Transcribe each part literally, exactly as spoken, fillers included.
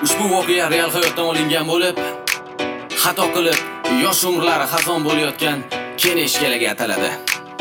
Ushbu voqea real hayotdan olingan bo'lib, xato qilib, yosh umrlari xazon bo'layotgan kenish kelaga ataladi.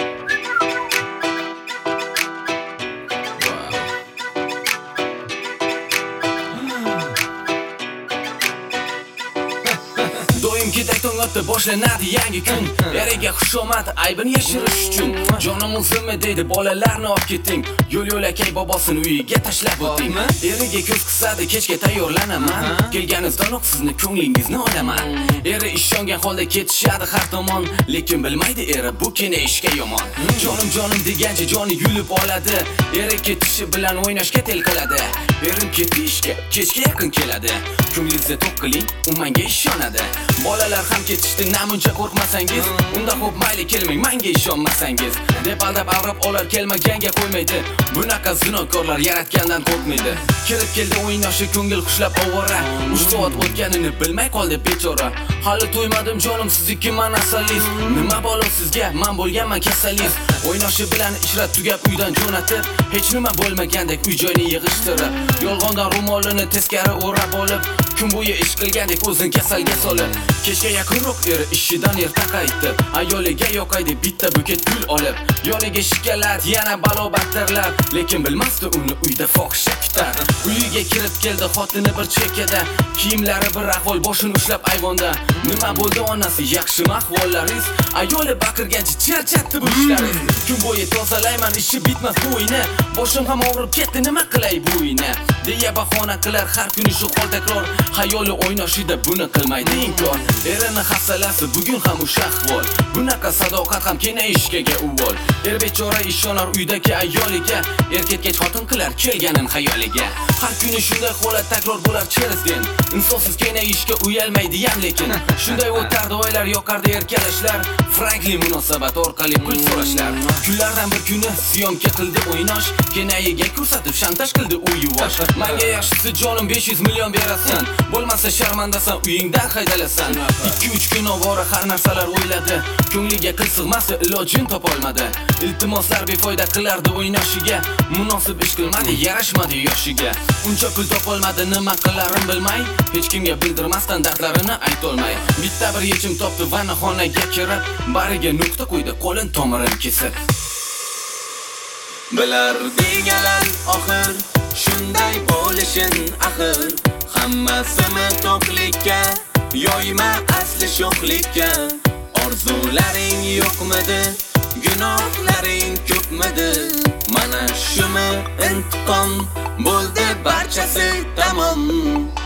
Doimgidek tong otdi boshlanadi yangi kun. Eriga xushomad aybini yashirish uchun jonim uzimi deydi bolalarni olib keting. Yo'l yo'lakay bobosini uyiga tashlab o'ting. Eriga ko'z qisadi kechga tayyorlanaman. Kelganingizdan sizni ko'nglingizni olaman. Eri ishongan holda ketishadi har tomon, lekin bilmaydi eri bu kenayishga yomon. Jonim jonim degancha joni yulib oladi. Eri ketishi bilan o'ynashga tel qiladi. Erim ketishga kechga yaqin keladi. Ko'nglingizni to'q qiling, u menga ishonadi. Bolalar ham ketishdi, namuncha qo'rqmasangiz, unda xo'p mayli kelmang, menga ishonmasangiz. Deb aldab avrab olar kelmaganga qo'ymaydi. Bunaqa zinokorlar yaratgandan qo'rqmaydi. Kirib keldi o'ynashi ko'ngil xushlab ovora. uch soat o'tganini bilmay qoldi bechora. Hali to'ymadim jonim sizniki man asalingiz. Nima balo sizga, men bo'lganman kasalingiz. O'ynashi bilan ishrat tugab uydan jo'natib, hech nima bo'lmagandek uy joyni yig'ishtirib, yolg'ondan ro'molini teskari o'rab olib, kun bo'yi ish qilgandek o'zini kasalga solib, kechga yaqinroq eri ishidan erta qaytib, ayoliga yoqaydi bitta buket gul olib, yoniga shikalat yana balo battarlar, lekin bilmasdi uni uyda fohisha kutar. Uyiga kirib keldi xotini bir chekkada, kiyimlari bir ahvol, boshini ushlab ayvonda. Nima bo'ldi onasi, yaxshimi ahvollaringiz? Ayoli baqirgancha charchatdi bu ishlaringiz. Kun bo'yi tozalayman, ishi bitmas bu uyni, boshim ham og'rib ketdi, nima qilay bu uyni? deya bahona qilar har kuni shu hol takror. Hayoli o'ynashida buni qilmaydi inkor. Erini hafsalasi bugun ham o'sha ahvol. Bunaqa sadoqat ham kenayishga uvol. Er bechora ishonar uydagi ayoliga, er ketgach xotin qilar kelganin xayoliga. Har kuni shunday holat takror bo'lar cherisden. Insonsiz kenayishga uyalmaydi ham lekin. Shunday o'tardi oylar, yoqardi erkalashlar, frankli munosabat orqali pul so'rashlar. Kunlardan bir kuni syomka qildi o'ynash, kenayiga ko'rsatib shantaj qildi u yuvosh. Menga yaxshisi jonim besh yuz million berasan, bo'lmasa sharmandasan uyingdan haydalasan. ikki uch kun ovora har narsalar o'yladi, ko'ngliga qil sig'masa ilojini topolmadi. Iltimoslar befoyda qilardi o'ynashiga, munosib ish qilmadi, yarashmadi yoshiga. Uncha pul topolmadi, nima qilarini bilmay, hech kimga bildirmasdan dardlarini aytolmay, bitta bir yechim topdi va xonaga kirib, bariga nuqta qo'ydi qo'lin tomirini kesib. Bilar degalar oxir, shunday bo'lishin axir. Hammasini to'qlikka, yoyma asli sho'xlikka. Orzularing yo'qmidi, gunohlaring ko'pmidi? Mana shumi intiqom bo'ldi barchasi tamom.